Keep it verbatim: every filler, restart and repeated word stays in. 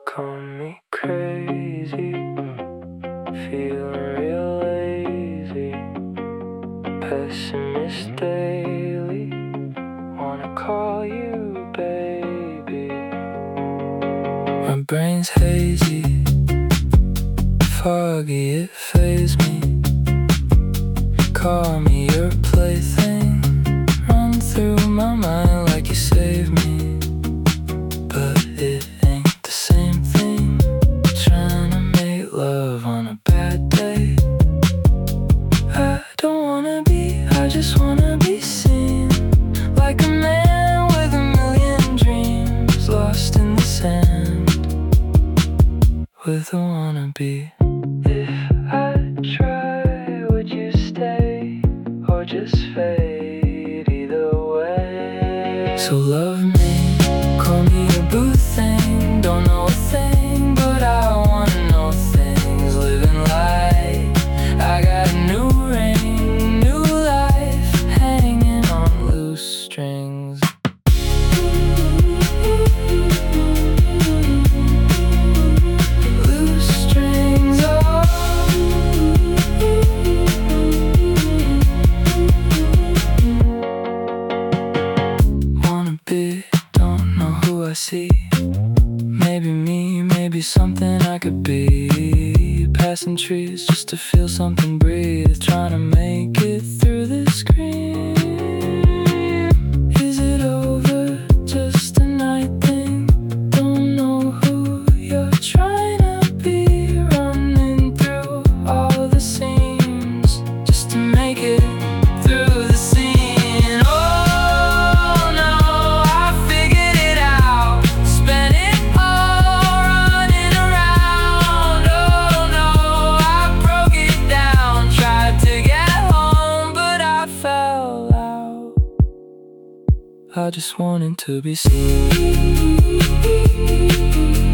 call me crazy, feeling real lazy, pessimist daily, wanna call you baby. My brain's hazy, foggy, it fazed me. Call me your plaything, run through my mind like you saved me. But it ain't the same thing, trying to make love on a bad day. I don't wanna be, I just wanna be seen, like a man with a million dreams, lost in the sand, with a wannabe. If I try, would you stay, or just fade either way? So love me, call me a boo thing, don't know a thing, but I wanna know things, living light. I got a new ring, new life, hanging on loose strings. Loose strings, oh. Wanna be, don't know who I see. Maybe me, maybe something I could be. Passing trees just to feel something breathe, trying to make it through the screen. Is it over? Just a night thing? Don't know who you're trying to be. Running through all the scenes just to make it through the scene. Oh no, I figured it out. Spent it all running around. Oh no, I broke it down. Tried to get home, but I fell out. I just wanted to be seen.